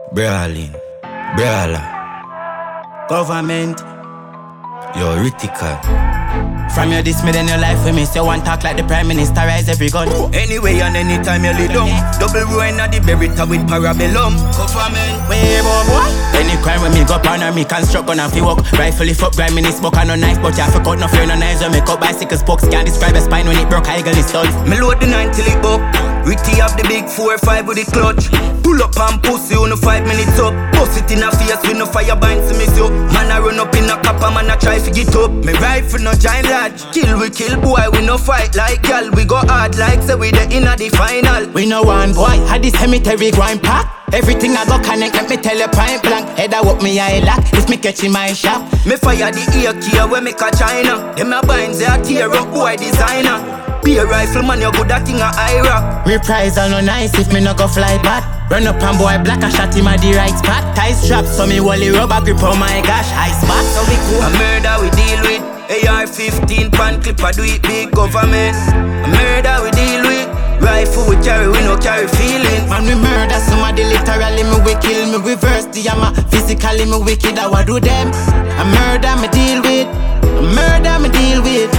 Brawling, brawler, government, you're critical. From your this me then your life with me. Say one talk like the Prime Minister, rise every gun. Anyway and anytime you lay down, double ruin at the berita with parabellum. Government, way boy. Any crime when me go pan or me construct gun and fi walk. Rifle if up, grind me smoke and no knife. But you have to cut no fear, no knives. When me cut bicycle spokes, can't describe a spine when it broke. I eagle is studs. Me load the 9 till it up. Ritty have the big 4-5 with the clutch. Pull up and pussy on 5 minutes up. Bust it in a face with no fire binds me so. Man I run up in a copper, man I try to get up. Me rifle no giant lad. Kill we kill boy, we no fight like y'all. We go hard like say we the inna the final. We no one boy, had this cemetery grind pack. Everything I go connect, let me tell you point blank. Head I walk me eye lock, if me catch in my shop. Me fire the AK when me catch China. Them a binds they a tear up boy designer. Be a rifleman, you good at thing a IRA. Reprisal no nice if me no go fly back. Run up and boy black, I shot him at the right spot. Tie straps so me wally rubber grip, oh my gosh. Ice spot, so we cool. A murder we deal with. AR-15 pan clip, I do it big government. A murder we deal with. Rifle we carry, we no carry feelings. Man we murder somebody literally, me we kill. Me reverse the hammer, physically me wicked, I what do them. A murder me deal with. A murder me deal with.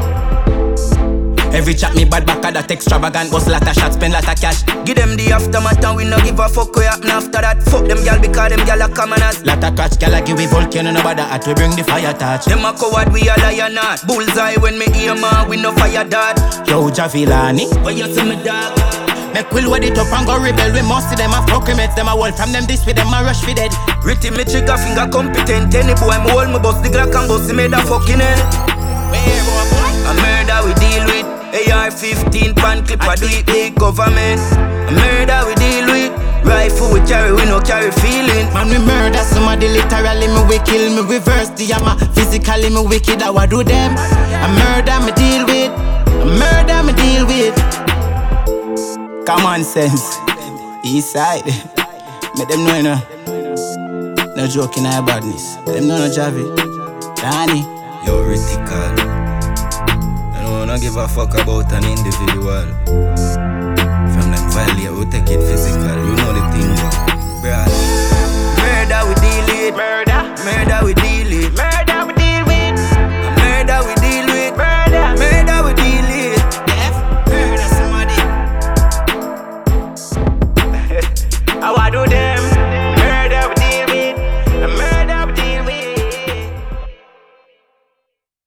Every chat me bad back at that extravagant. Bust lot of shots, spend lot of cash. Give them the aftermath and we no give a fuck what happen after that. Fuck them gal because them gal are commoners. Lot of catch, gal a give we volcano, nobody had to bring the fire touch. Them a coward, we a lion not. Bullseye when me aim man, we no fire dart. Yo Javilani, why you see me dog? Make will wet it up and go rebel. We must see them a fuck mates, them a wall from them this with them a rush for dead. Ritty me trigger finger competent. Any boy me hold me bust the Glock and bust me the fucking head. A murder we deal with. AR-15 pan clip, I do it big government. A murder we deal with. Rifle we carry, we no carry feelings. Man we murder somebody literally, me we kill. Me reverse the hammer, physically me wicked, I what do them. A murder me deal with. A murder me deal with. Common sense, east side. Make them know, you know. No joke in our badness. Them know no Javi. Danny, you're critical. I don't give a fuck about an individual. From them violate, we take it physical. You know the thing, bro. Murder we deal it. Murder we deal it.